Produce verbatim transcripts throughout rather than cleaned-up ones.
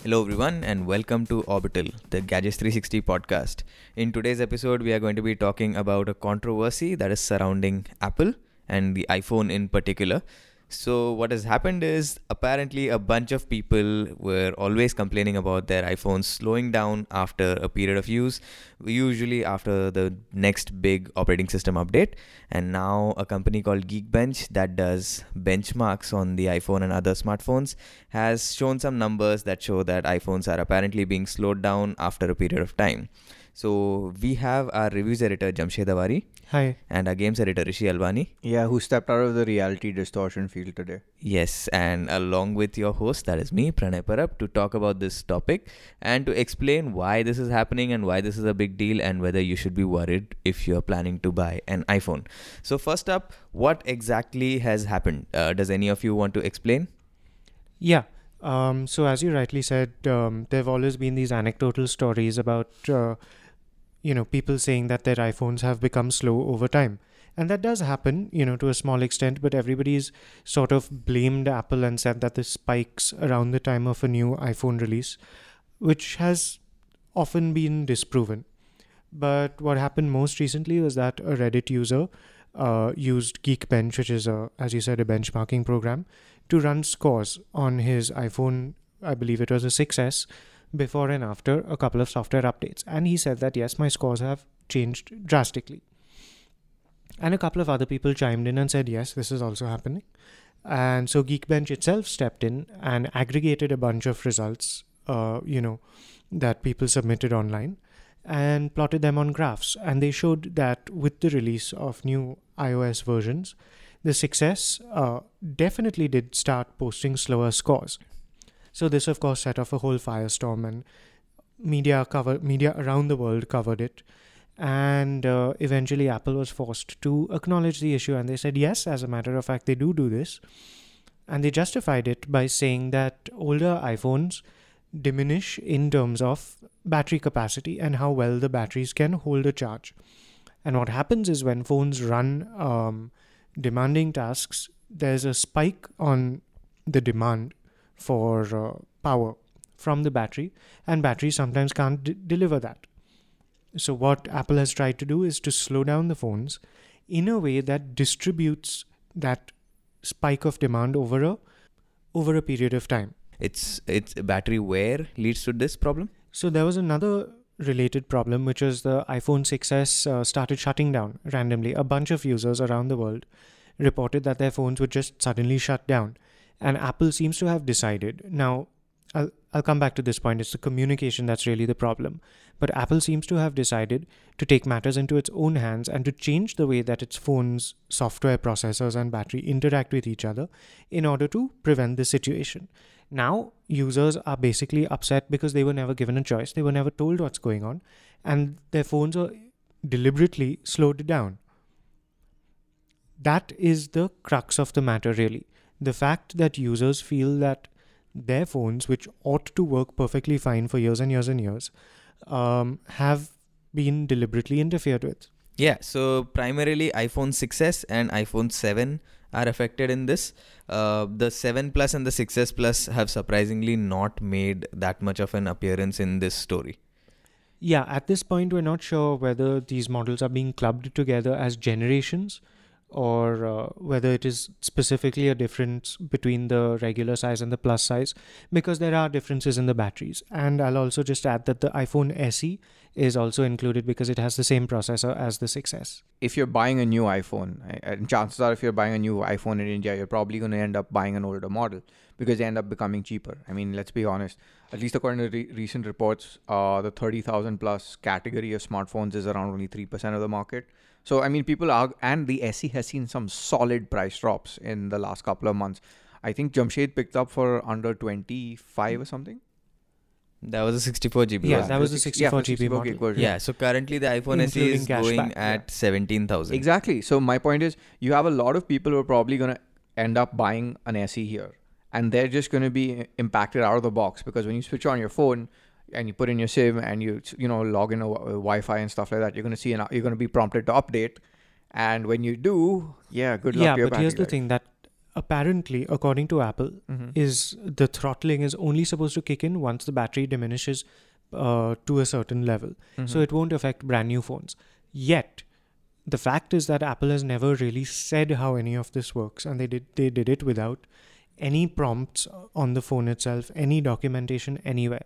Hello everyone and welcome to Orbital, the Gadgets three sixty podcast. In today's episode, we are going to be talking about a controversy that is surrounding Apple and the iPhone in particular. So what has happened is apparently a bunch of people were always complaining about their iPhones slowing down after a period of use, usually after the next big operating system update. And now a company called Geekbench that does benchmarks on the iPhone and other smartphones has shown some numbers that show that iPhones are apparently being slowed down after a period of time. So we have our reviews editor Jamshed Awari. Hi. And our games editor Rishi Alvani. Yeah, who stepped out of the reality distortion field today. Yes, and along with your host, that is me, Pranay Parab, to talk about this topic and to explain why this is happening and why this is a big deal and whether you should be worried if you're planning to buy an iPhone. So first up, what exactly has happened? Uh, does any of you want to explain? Yeah. Um, so as you rightly said, um, there have always been these anecdotal stories about, uh, you know, people saying that their iPhones have become slow over time. And that does happen, you know, to a small extent, but everybody's sort of blamed Apple and said that the spikes around the time of a new iPhone release, which has often been disproven. But what happened most recently was that a Reddit user uh, used Geekbench, which is, a, as you said, a benchmarking program, to run scores on his iPhone, I believe it was a six S, before and after a couple of software updates. And he said that, yes, my scores have changed drastically. And a couple of other people chimed in and said, yes, this is also happening. And so Geekbench itself stepped in and aggregated a bunch of results, uh, you know, that people submitted online and plotted them on graphs. And they showed that with the release of new iOS versions, the six S uh, definitely did start posting slower scores. So this, of course, set off a whole firestorm, and media cover media around the world covered it. And uh, eventually Apple was forced to acknowledge the issue, and they said, yes, as a matter of fact, they do do this. And they justified it by saying that older iPhones diminish in terms of battery capacity and how well the batteries can hold a charge. And what happens is when phones run um, demanding tasks, there's a spike on the demand for uh, power from the battery, and batteries sometimes can't d- deliver that. So what Apple has tried to do is to slow down the phones in a way that distributes that spike of demand over a over a period of time. It's it's battery wear leads to this problem? So there was another related problem, which was the iPhone six S uh, started shutting down randomly. A bunch of users around the world reported that their phones would just suddenly shut down. And Apple seems to have decided, now I'll, I'll come back to this point, it's the communication that's really the problem. But Apple seems to have decided to take matters into its own hands and to change the way that its phones, software, processors and battery interact with each other in order to prevent this situation. Now, users are basically upset because they were never given a choice. They were never told what's going on, and their phones are deliberately slowed down. That is the crux of the matter, really. The fact that users feel that their phones, which ought to work perfectly fine for years and years and years, um, have been deliberately interfered with. Yeah, so primarily iPhone six S and iPhone seven are affected in this. Uh, the seven Plus and the six S Plus have surprisingly not made that much of an appearance in this story. Yeah, at this point, we're not sure whether these models are being clubbed together as generations or uh, whether it is specifically a difference between the regular size and the plus size, because there are differences in the batteries. And I'll also just add that the iPhone S E is also included because it has the same processor as the six S. If you're buying a new iPhone, and chances are if you're buying a new iPhone in India, you're probably going to end up buying an older model because they end up becoming cheaper. I mean, let's be honest. At least according to re- recent reports, uh, the thirty thousand plus category of smartphones is around only three percent of the market. So, I mean, people are, and the S E has seen some solid price drops in the last couple of months. I think Jamshed picked up for under twenty-five or something. That was a sixty-four G B. Yeah, was that it? was a sixty-four G B model. Version. Yeah, so currently the iPhone S E is Including going cashback, at yeah. seventeen thousand. Exactly. So my point is, you have a lot of people who are probably going to end up buying an S E here. And they're just going to be impacted out of the box because when you switch on your phone and you put in your SIM and you you know log in a, a Wi-Fi and stuff like that, you're going to see an, you're going to be prompted to update. And when you do, yeah, good luck Yeah, to your but here's the battery life. thing that apparently, according to Apple, Mm-hmm. is the throttling is only supposed to kick in once the battery diminishes uh, to a certain level. Mm-hmm. So it won't affect brand new phones. Yet, the fact is that Apple has never really said how any of this works, and they did they did it without any prompts on the phone itself, any documentation anywhere.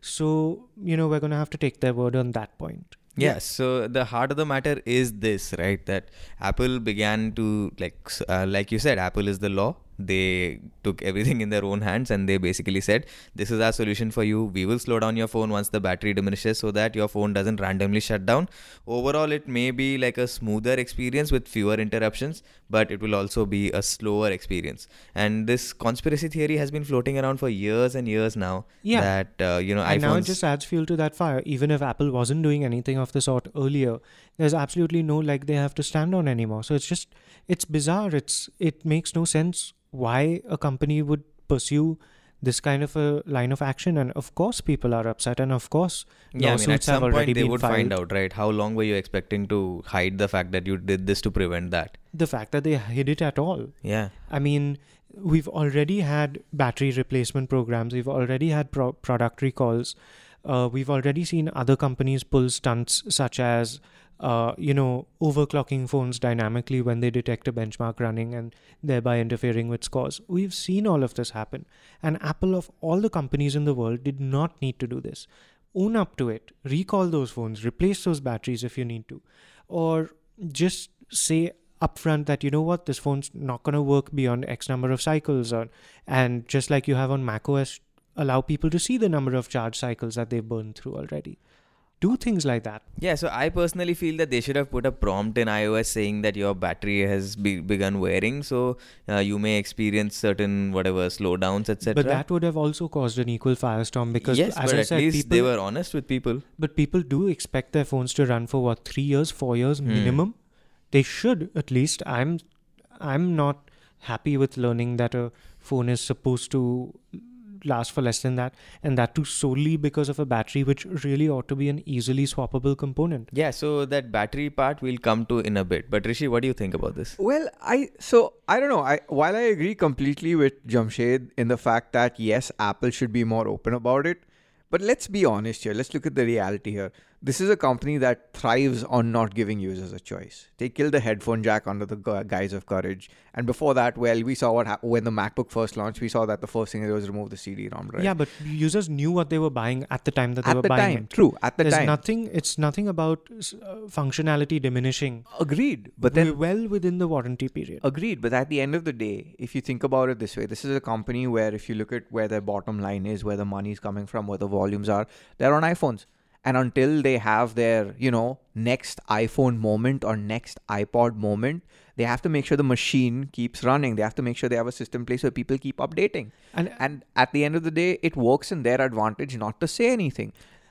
So, you know, we're going to have to take their word on that point. Yeah, so the heart of the matter is this, right? That Apple began to, like, s- uh, like you said, Apple is the law. They took everything in their own hands and they basically said, this is our solution for you. We will slow down your phone once the battery diminishes so that your phone doesn't randomly shut down. Overall, it may be like a smoother experience with fewer interruptions, but it will also be a slower experience. And this conspiracy theory has been floating around for years and years now. Yeah. That, uh, you know, And now it iPhones... just adds fuel to that fire. Even if Apple wasn't doing anything of the sort earlier, there's absolutely no leg they have to stand on anymore. So it's just, it's bizarre. It's It makes no sense why a company would pursue this kind of a line of action. And of course, people are upset. And of course, Yeah, I mean, at lawsuits have some already point they been would filed. find out, right? How long were you expecting to hide the fact that you did this to prevent that? The fact that they hid it at all. Yeah. I mean, we've already had battery replacement programs. We've already had pro- product recalls. Uh, we've already seen other companies pull stunts such as, uh, you know, overclocking phones dynamically when they detect a benchmark running and thereby interfering with scores. We've seen all of this happen. And Apple, of all the companies in the world, did not need to do this. Own up to it. Recall those phones. Replace those batteries if you need to. Or just say upfront that, you know what, this phone's not going to work beyond X number of cycles. Or, and just like you have on macOS, allow people to see the number of charge cycles that they've burned through already. Do things like that. Yeah, so I personally feel that they should have put a prompt in iOS saying that your battery has be- begun wearing, so uh, you may experience certain whatever slowdowns, et cetera. But that would have also caused an equal firestorm because, yes, as but I at said, least people, they were honest with people. but people do expect their phones to run for what, three years, four years Hmm. minimum. They should at least. I'm, I'm not happy with learning that a phone is supposed to last for less than that, and that too solely because of a battery, which really ought to be an easily swappable component. Yeah, so that battery part we'll come to in a bit. But Rishi, what do you think about this? Well, I so I don't know. I while I agree completely with Jamshed in the fact that yes, Apple should be more open about it, but let's be honest here. Let's look at the reality here. This is a company that thrives on not giving users a choice. They killed the headphone jack under the gu- guise of courage. And before that, well, we saw what happened when the MacBook first launched. We saw that the first thing they did was remove the C D ROM drive. Yeah, but users knew what they were buying at the time that they at were the buying time, it. true. At the There's time, nothing. It's nothing about uh, functionality diminishing. agreed. But We're then well within the warranty period. Agreed, but at the end of the day, if you think about it this way, this is a company where if you look at where their bottom line is, where the money is coming from, where the volumes are, they're on iPhones. And until they have their, you know, next iPhone moment or next iPod moment, they have to make sure the machine keeps running. They have to make sure they have a system in place where people keep updating. And And at the end of the day, it works in their advantage not to say anything.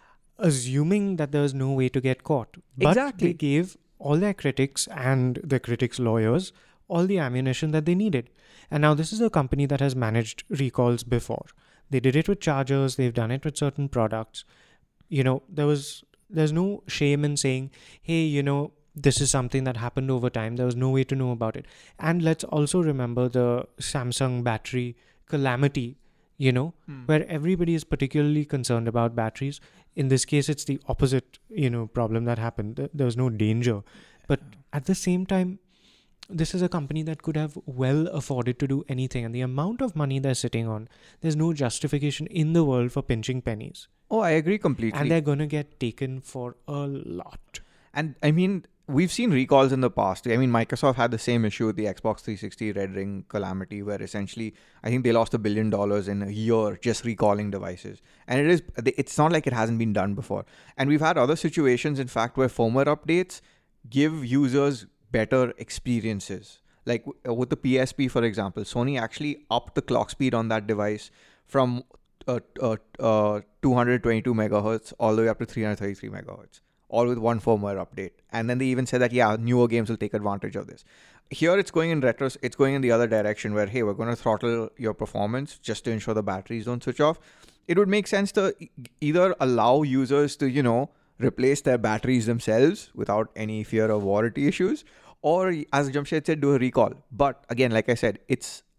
assuming that there was no way to get caught. But Exactly. they gave all their critics and their critics' lawyers all the ammunition that they needed. And now this is a company that has managed recalls before. They did it with chargers. They've done it with certain products. You know, there was there's no shame in saying, hey, you know, this is something that happened over time. There was no way to know about it. And let's also remember the Samsung battery calamity, you know, where everybody is particularly concerned about batteries. In this case, it's the opposite, you know, problem that happened. Th- There was no danger. But at the same time, this is a company that could have well afforded to do anything. And the amount of money they're sitting on, there's no justification in the world for pinching pennies. Oh, I agree completely. And they're going to get taken for a lot. And I mean, we've seen recalls in the past. I mean, Microsoft had the same issue with the Xbox three sixty Red Ring calamity, where essentially, I think they lost a billion dollars in a year just recalling devices. And it is, it's not like it hasn't been done before. And we've had other situations, in fact, where firmware updates give users better experiences. Like with the P S P, for example, Sony actually upped the clock speed on that device from uh, uh, uh, two hundred twenty-two megahertz all the way up to three hundred thirty-three megahertz, all with one firmware update. And then they even said that, yeah, newer games will take advantage of this. Here it's going in retro, it's going in the other direction where, hey, we're going to throttle your performance just to ensure the batteries don't switch off. It would make sense to e- either allow users to, you know, replace their batteries themselves without any fear of warranty issues, or as Jamshed said, do a recall. But again, like I said, it's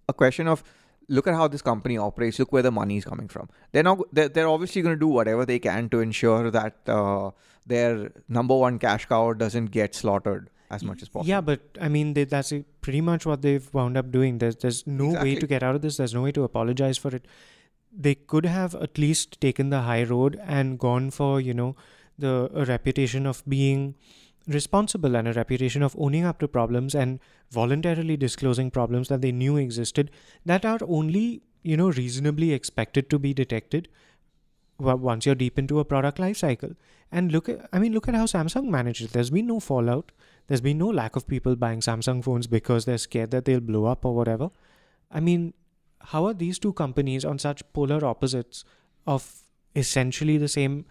a question of look at how this company operates. Look where the money is coming from. They're not. They're, they're obviously going to do whatever they can to ensure that uh, their number one cash cow doesn't get slaughtered as much as possible. Yeah, but I mean, they, that's a- pretty much what they've wound up doing. There's there's no way Exactly. to get out of this. There's no way to apologize for it. They could have at least taken the high road and gone for, you know, the a reputation of being responsible and a reputation of owning up to problems and voluntarily disclosing problems that they knew existed that are only, you know, reasonably expected to be detected wa- once you're deep into a product life cycle. And look at, I mean, look at how Samsung managed it. There's been no fallout. There's been no lack of people buying Samsung phones because they're scared that they'll blow up or whatever. I mean, how are these two companies on such polar opposites of essentially the same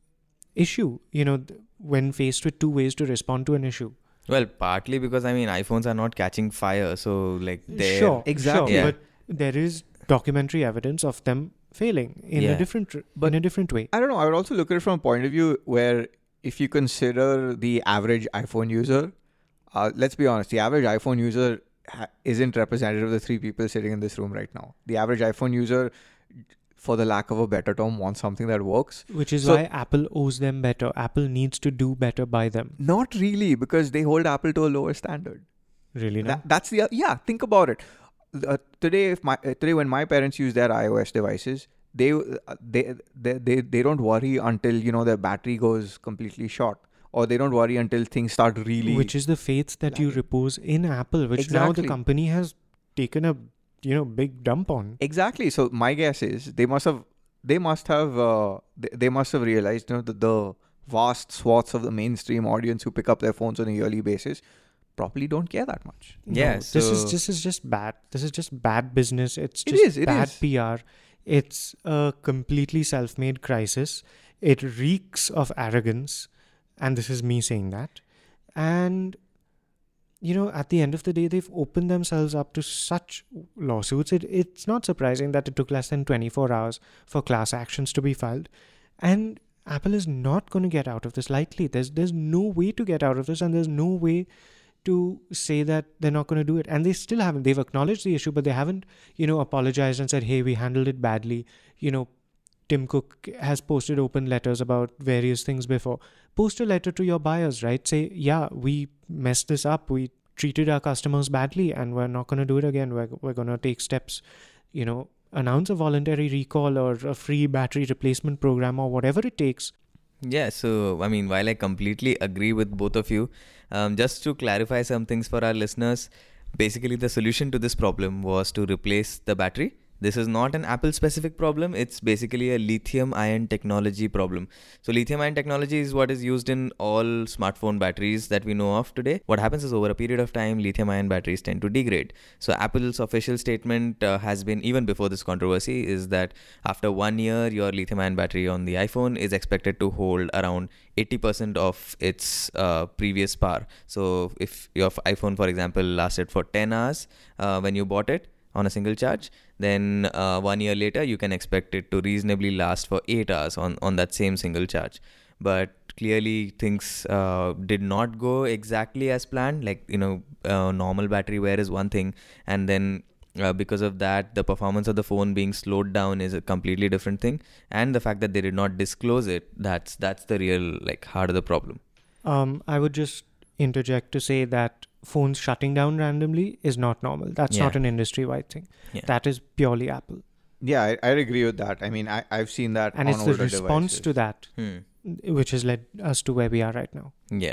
issue, you know, th- when faced with two ways to respond to an issue? Well, partly because I mean iPhones are not catching fire, so like they're Sure, Exactly. sure, Yeah. but there is documentary evidence of them failing in Yeah. a different tr- But- in a different way. I don't know. I would also look at it from a point of view where if you consider the average iPhone user, uh, let's be honest, the average iPhone user ha- isn't representative of the three people sitting in this room right now. The average iPhone user, for the lack of a better term, wants something that works. Which is So- why Apple owes them better. Apple needs to do better by them. Not really, because they hold Apple to a lower standard. Really, no? That, that's the yeah. Think about it. Uh, today, if my uh, today when my parents use their iOS devices, they, uh, they they they they don't worry until you know their battery goes completely short, or they don't worry until things start really. Which is the faith that you lagging. repose in Apple, which now the Exactly. company has taken a, you know, big dump on. Exactly. So my guess is they must have they must have uh, they, they must have realized you know that the vast swaths of the mainstream audience who pick up their phones on a yearly basis probably don't care that much. Yeah, No, this is so- this is just bad. This is just bad business. It's It just is, it bad is. P R. It's a completely self-made crisis. It reeks of arrogance, and this is me saying that. And you know, at the end of the day, they've opened themselves up to such lawsuits. It, it's not surprising that it took less than twenty-four hours for class actions to be filed. And Apple is not going to get out of this lightly. There's there's no way to get out of this, and there's no way to say that they're not going to do it. And they still haven't. They've acknowledged the issue, but they haven't, you know, apologized and said, hey, we handled it badly. You know, Tim Cook has posted open letters about various things before. Post a letter to your buyers, right? Say, yeah, we messed this up. We treated our customers badly and we're not going to do it again. We're, we're going to take steps, you know, announce a voluntary recall or a free battery replacement program or whatever it takes. Yeah, so I mean, while I completely agree with both of you, um, just to clarify some things for our listeners, basically the solution to this problem was to replace the battery. This is not an Apple specific problem. It's basically a lithium ion technology problem. So lithium ion technology is what is used in all smartphone batteries that we know of today. What happens is over a period of time, lithium ion batteries tend to degrade. So Apple's official statement uh, has been, even before this controversy, is that after one year, your lithium ion battery on the iPhone is expected to hold around eighty percent of its uh, previous power. So if your iPhone, for example, lasted for ten hours uh, when you bought it on a single charge, then uh, one year later you can expect it to reasonably last for eight hours on, on that same single charge. But clearly things uh, did not go exactly as planned. Like, you know, uh, normal battery wear is one thing, and then uh, because of that, the performance of the phone being slowed down is a completely different thing. And the fact that they did not disclose it, that's that's the real like heart of the problem. Um, I would just interject to say that phones shutting down randomly is not normal. That's Yeah. not an industry-wide thing. Yeah. That is purely Apple. Yeah, I, I agree with that. I mean, I, I've seen that And on it's the older response to devices. that Hmm. which has led us to where we are right now. Yeah.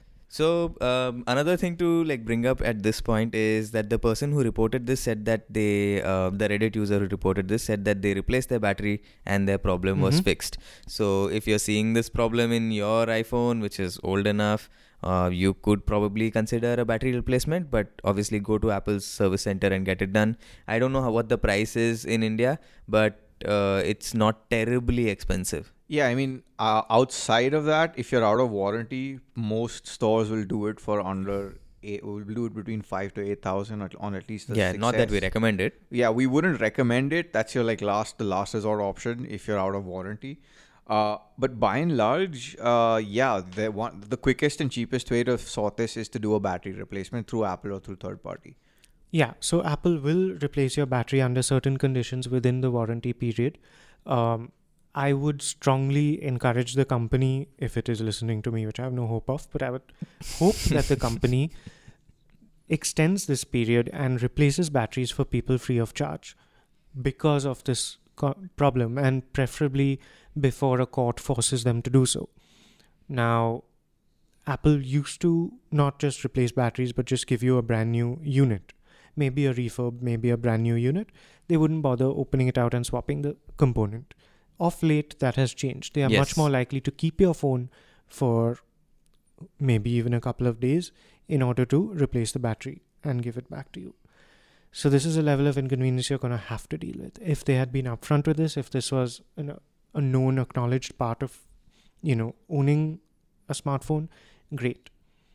So um, another thing to like bring up at this point is that the person who reported this said that they, uh, the Reddit user who reported this said that they replaced their battery and their problem was Mhm. fixed. So if you're seeing this problem in your iPhone, which is old enough, uh, you could probably consider a battery replacement, but obviously go to Apple's service center and get it done. I don't know how, what the price is in India, but uh, it's not terribly expensive. Yeah, I mean, uh, outside of that, if you're out of warranty, most stores will do it for under eight, will do it between five to eight thousand on at least the Yeah, not that we six S. recommend it. Yeah, we wouldn't recommend it. That's your like last, the last resort option if you're out of warranty. Uh, but by and large, uh, yeah, the one, the quickest and cheapest way to sort this is to do a battery replacement through Apple or through third party. Yeah, so Apple will replace your battery under certain conditions within the warranty period. Um, I would strongly encourage the company, if it is listening to me, which I have no hope of, but I would hope that the company extends this period and replaces batteries for people free of charge because of this co- problem, and preferably before a court forces them to do so. Now, Apple used to not just replace batteries, but just give you a brand new unit. Maybe a refurb, maybe a brand new unit. They wouldn't bother opening it out and swapping the component. Of late, that has changed. They are Yes. much more likely to keep your phone for maybe even a couple of days in order to replace the battery and give it back to you. So this is a level of inconvenience you're going to have to deal with. If they had been upfront with this, if this was an, a known, acknowledged part of, you know, owning a smartphone, great.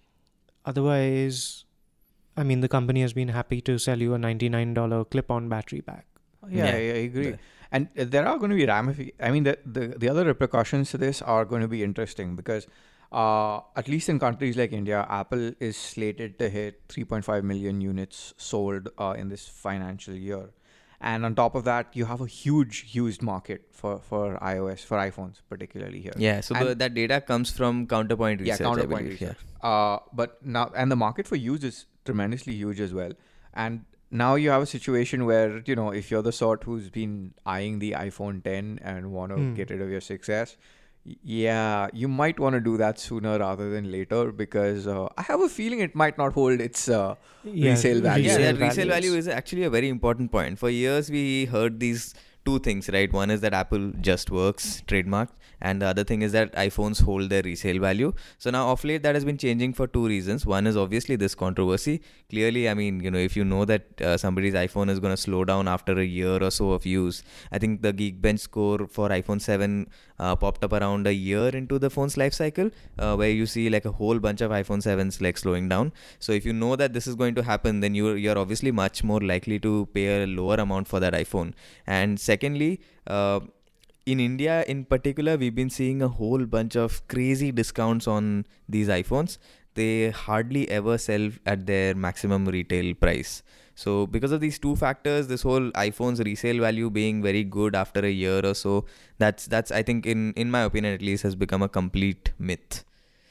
Otherwise, I mean, the company has been happy to sell you a ninety-nine dollars clip-on battery pack. Yeah, Yeah. I, I agree. The- And uh, there are going to be ramifications. I mean, the, the the other repercussions to this are going to be interesting because, uh, at least in countries like India, Apple is slated to hit three point five million units sold uh, in this financial year. And on top of that, you have a huge used market for, for iOS, for iPhones particularly here. Yeah, so the, And- that data comes from Counterpoint Yeah, Research, I Counterpoint believe. Research. Uh, but now, and the market for used is tremendously huge as well. And now you have a situation where, you know, if you're the sort who's been eyeing the iPhone ten and want to Hmm. get rid of your six S, y- yeah, you might want to do that sooner rather than later because uh, I have a feeling it might not hold its uh, Yeah, resale value. Yeah, resale that resale values. value is actually a very important point. For years, we heard these two things, right? One is that Apple just works, trademarked, and the other thing is that iPhones hold their resale value. So now, of late, that has been changing for two reasons. One is obviously this controversy. Clearly, I mean, you know, if you know that uh, somebody's iPhone is going to slow down after a year or so of use, I think the Geekbench score for iPhone seven uh, popped up around a year into the phone's life cycle, uh, where you see like a whole bunch of iPhone sevens like slowing down. So if you know that this is going to happen, then you're you're obviously much more likely to pay a lower amount for that iPhone. And secondly, uh, in India in particular, we've been seeing a whole bunch of crazy discounts on these iPhones. They hardly ever sell at their maximum retail price. So because of these two factors, this whole iPhone's resale value being very good after a year or so, that's that's I think in in my opinion at least has become a complete myth.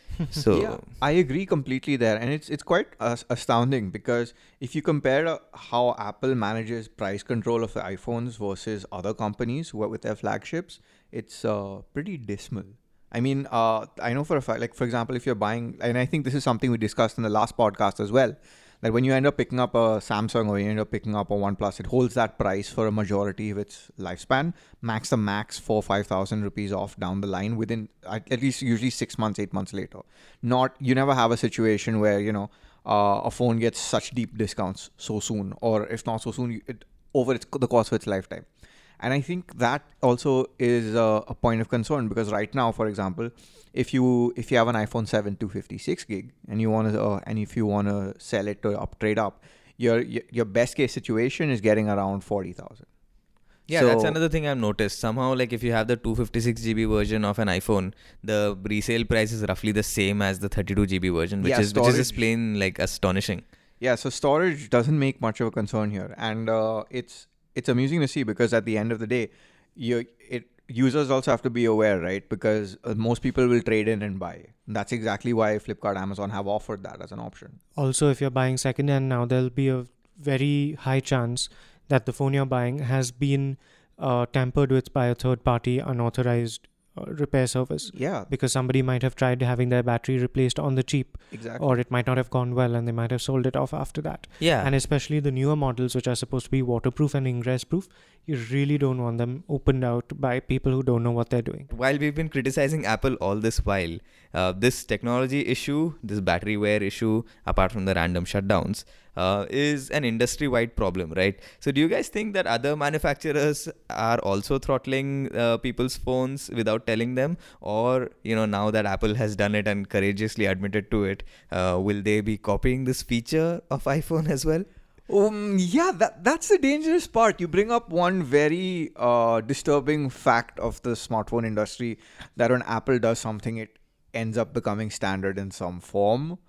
So Yeah, I agree completely there, and it's it's quite uh, astounding because if you compare uh, how Apple manages price control of the iPhones versus other companies who are with their flagships, it's uh, pretty dismal. I mean, uh, I know for a fact, like for example, if you're buying, and I think this is something we discussed in the last podcast as well, that when you end up picking up a Samsung or you end up picking up a OnePlus, it holds that price for a majority of its lifespan, max the max four five thousand rupees off down the line within at at least usually six months, eight months later. Not you never have a situation where you know uh, a phone gets such deep discounts so soon, or if not so soon, you- it over its the course of its lifetime. And I think that also is a, a point of concern because right now, for example, if you if you have an iPhone seven two fifty-six gig and you want to uh, and if you want to sell it to up trade up, your your your best case situation is getting around forty thousand. yeah, that's another thing I've noticed. Somehow, like if you have the two fifty-six G B version of an iPhone, the resale price is roughly the same as the thirty-two G B version, which Yeah, is which is just storage- plain like astonishing. Yeah, so storage doesn't make much of a concern here, and uh, it's it's amusing to see because at the end of the day, you it users also have to be aware, right? Because uh, most people will trade in and buy. That's exactly why Flipkart, Amazon have offered that as an option. Also, if you're buying second hand now, there'll be a very high chance that the phone you're buying has been uh, tampered with by a third party unauthorized uh, repair service, Yeah, because somebody might have tried having their battery replaced on the cheap, exactly. or it might not have gone well and they might have sold it off after that. Yeah, And especially the newer models, which are supposed to be waterproof and ingress proof, you really don't want them opened out by people who don't know what they're doing. while we've been criticizing Apple all this while, uh, this technology issue, this battery wear issue, apart from the random shutdowns, uh, is an industry-wide problem, right? So do you guys think that other manufacturers are also throttling uh, people's phones without telling them? Or, you know, now that Apple has done it and courageously admitted to it, uh, will they be copying this feature of iPhone as well? Um, yeah, that that's the dangerous part. You bring up one very uh, disturbing fact of the smartphone industry that when Apple does something, it ends up becoming standard in some form.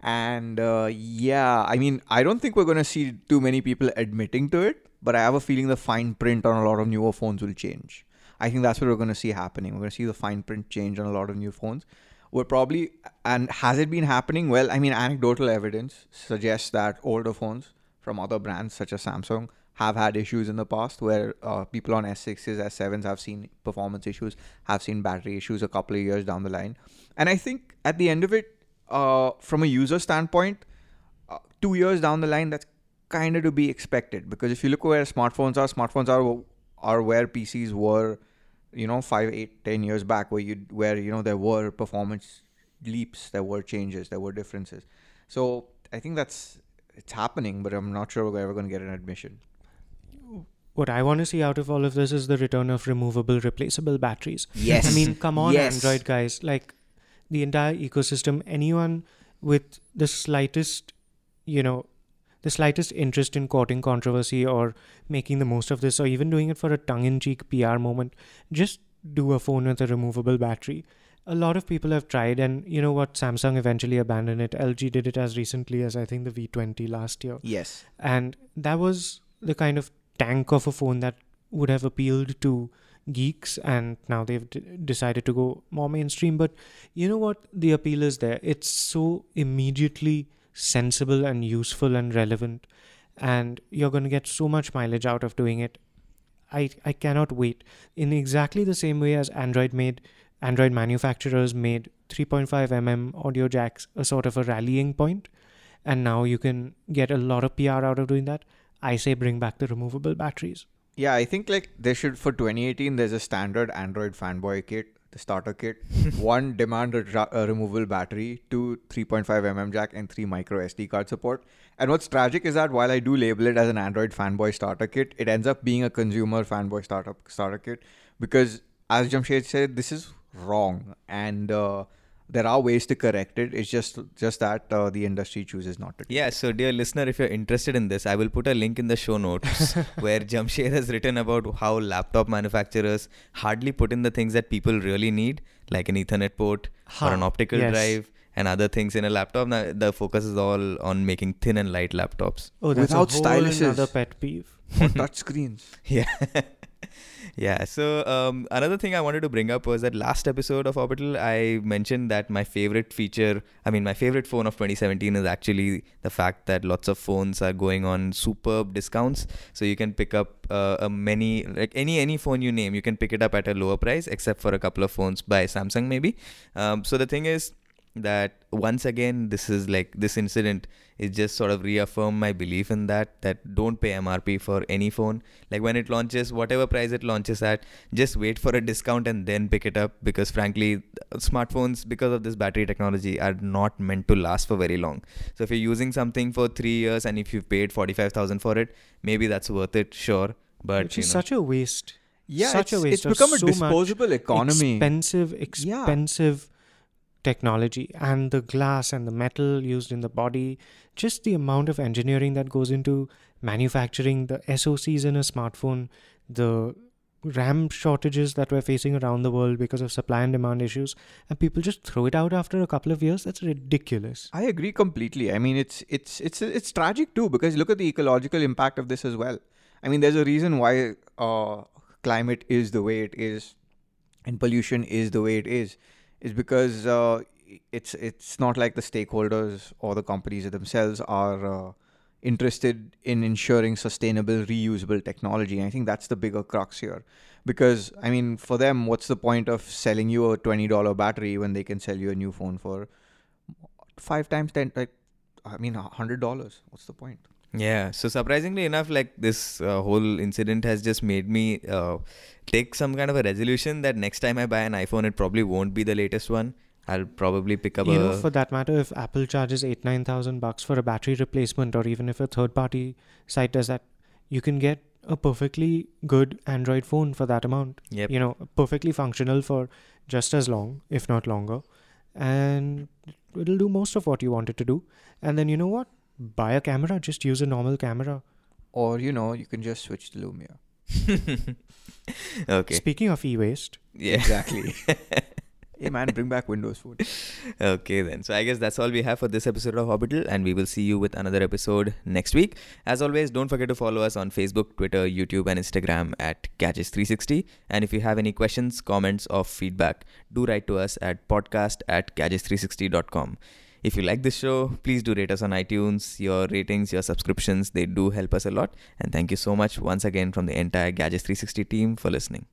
And uh, yeah, I mean, I don't think we're going to see too many people admitting to it, but I have a feeling the fine print on a lot of newer phones will change. I think that's what we're going to see happening. We're going to see the fine print change on a lot of new phones. We're probably, and has it been happening? Well, I mean, anecdotal evidence suggests that older phones from other brands such as Samsung have had issues in the past where uh, people on S sixes, S sevens have seen performance issues, have seen battery issues a couple of years down the line. And I think at the end of it, uh, from a user standpoint, uh, two years down the line, that's kind of to be expected. Because if you look where smartphones are, smartphones are are where P Cs were, you know, five, eight, ten years back, where you where you know there were performance leaps, there were changes, there were differences. So I think that's it's happening, but I'm not sure we're ever going to get an admission. What I want to see out of all of this is the return of removable, replaceable batteries. Yes. I mean, come on, Yes. Android guys. Like, the entire ecosystem, anyone with the slightest, you know, the slightest interest in courting controversy or making the most of this, or even doing it for a tongue-in-cheek P R moment, just do a phone with a removable battery. A lot of people have tried, and you know what? Samsung eventually abandoned it. L G did it as recently as, I think, the V twenty last year. Yes. And that was the kind of tank of a phone that would have appealed to geeks, and now they've d- decided to go more mainstream. But you know what? The appeal is there. It's so immediately sensible and useful and relevant, and you're going to get so much mileage out of doing it. I, I cannot wait. In exactly the same way as Android made, Android manufacturers made three point five millimeter audio jacks a sort of a rallying point, and now you can get a lot of P R out of doing that. I say bring back the removable batteries. Yeah, I think like there should, for twenty eighteen, there's a standard Android fanboy kit, the starter kit. One, demand a, ra- a removable battery. Two, three point five millimeter jack, and three, micro S D card support. And what's tragic is that while I do label it as an Android fanboy starter kit, it ends up being a consumer fanboy startup starter kit, because as Jamshed said, this is wrong, and uh, there are ways to correct it. It's just just that uh, the industry chooses not to. Yeah, so dear listener, if you're interested in this, I will put a link in the show notes where Jamshed has written about how laptop manufacturers hardly put in the things that people really need, like an Ethernet port Huh, or an optical yes. drive and other things in a laptop. Now, the focus is all on making thin and light laptops. Oh, that's Without a whole styluses. another pet peeve. Or touch screens. Yeah. Yeah. So um, another thing I wanted to bring up was that last episode of Orbital, I mentioned that my favorite feature, I mean, my favorite phone of twenty seventeen is actually the fact that lots of phones are going on superb discounts. So you can pick up uh, a many, like any any phone you name, you can pick it up at a lower price, except for a couple of phones by Samsung maybe. Um, so the thing is that once again, this is like this incident is just sort of reaffirmed my belief in that that don't pay M R P for any phone. Like when it launches, whatever price it launches at, just wait for a discount and then pick it up, because frankly smartphones, because of this battery technology, are not meant to last for very long. So if you're using something for three years and if you've paid forty-five thousand for it, maybe that's worth it, sure, but Which you is know. such a waste. Yeah, Such a it's, waste it's of become a so much disposable economy. Expensive, Yeah. expensive technology, and the glass and the metal used in the body, just the amount of engineering that goes into manufacturing the S O Cs in a smartphone, the RAM shortages that we're facing around the world because of supply and demand issues, and people just throw it out after a couple of years. That's ridiculous. I agree completely. I mean, it's it's it's it's tragic too, because look at the ecological impact of this as well. I mean, there's a reason why uh, climate is the way it is, and pollution is the way it is. Is because uh, it's it's not like the stakeholders or the companies themselves are uh, interested in ensuring sustainable, reusable technology. And I think that's the bigger crux here. Because, I mean, for them, what's the point of selling you a twenty dollars battery when they can sell you a new phone for five times ten, like, I mean, one hundred dollars? What's the point? Yeah, so surprisingly enough, like this uh, whole incident has just made me uh, take some kind of a resolution that next time I buy an iPhone, it probably won't be the latest one. I'll probably pick up You a... know, for that matter, if Apple charges eight nine thousand bucks for a battery replacement, or even if a third party site does that, you can get a perfectly good Android phone for that amount. Yep. You know, perfectly functional for just as long, if not longer, and it'll do most of what you want it to do. And then you know what? Buy a camera. Just use a normal camera. Or, you know, you can just switch to Lumia. Okay. Speaking of e-waste, Yeah. Exactly. Hey man, bring back Windows Phone. Okay then. So I guess that's all we have for this episode of Orbital, and we will see you with another episode next week. As always, don't forget to follow us on Facebook, Twitter, YouTube and Instagram at Gadgets three sixty. And if you have any questions, comments or feedback, do write to us at podcast at gadgets three sixty dot com. If you like this show, please do rate us on iTunes. Your ratings, your subscriptions, they do help us a lot. And thank you so much once again from the entire Gadgets three sixty team for listening.